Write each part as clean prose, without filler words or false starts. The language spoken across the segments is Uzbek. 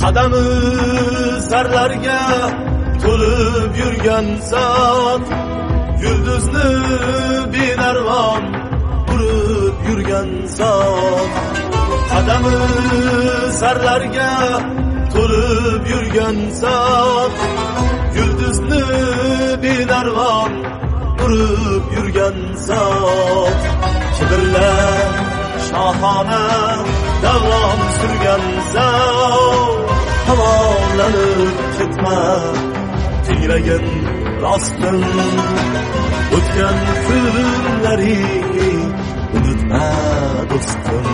qadami sarlarga to'lib yurgan zot, yulduzni binarvon urib yurgan zot, qadami sarlarga to'lib yurgan zot, yulduzni binarvon urib yurgan zot, kibrlar shohona davron surgan zot, havolanib ketma tinglagin rostin, o'tgan kunlaringni unutma do'stim,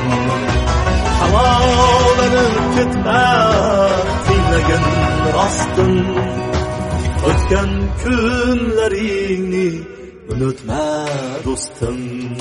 havolanib ketma tinglagin rostin, o'tgan kunlaringni unutma do'stim.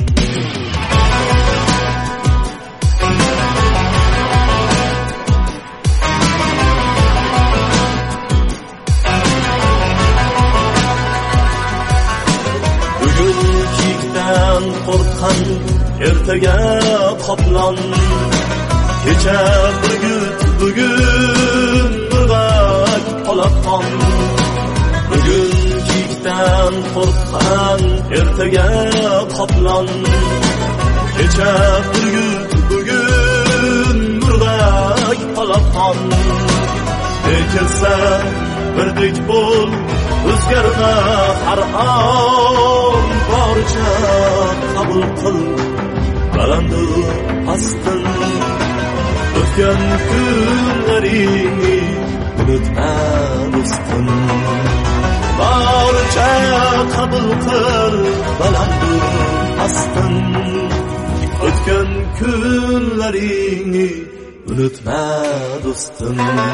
Qo'rqqan ertaga qoplon, kecha burgut bugun murg'ak polaxon, bugun kiyikdan qo'rqqan ertaga qoplon, kecha burgut bugun murg'ak polaxon, kelsa birdek bo'l o'zgarma har on, boricha qabul qil balandu pastin, o'tgan kunlaringni unutma do'stim, boricha qabul qil balandu pastin, o'tgan kunlaringni unutma do'stim.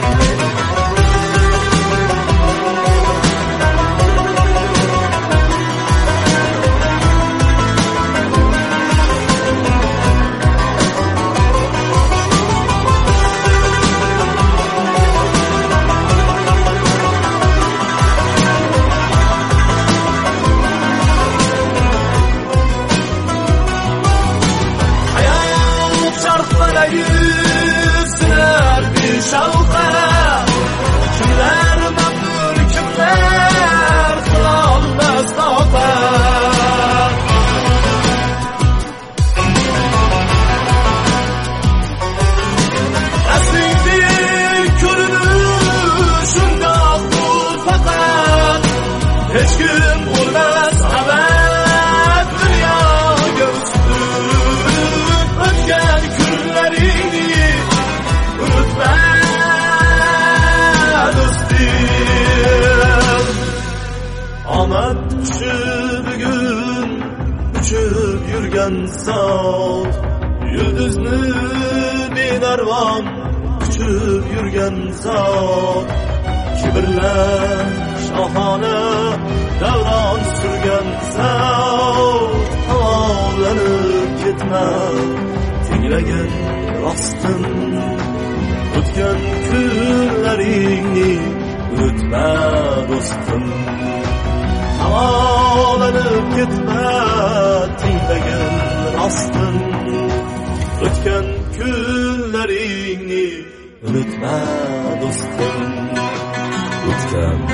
Sinar bir şavqa, kimlar mamnun, kimlar qilolmas toqat, aslingdek ko'rinish shundoq bu faqat, hech kim bo'lmas abad dunyoga ustun, o'tgan kunlaringni unutma do'stim. Omad qushi bugun uchib yurgan zot, yulduzni binarvon uchib yurgan zot, kibrlar shohona davron surgan zot, havolanib ketma tinglagin rostin, o'tgan kunlaringni unutma do'stim, havolanib ketma tinglagin rostin, o'tgan kunlaringni unutma do'stim, o'tgan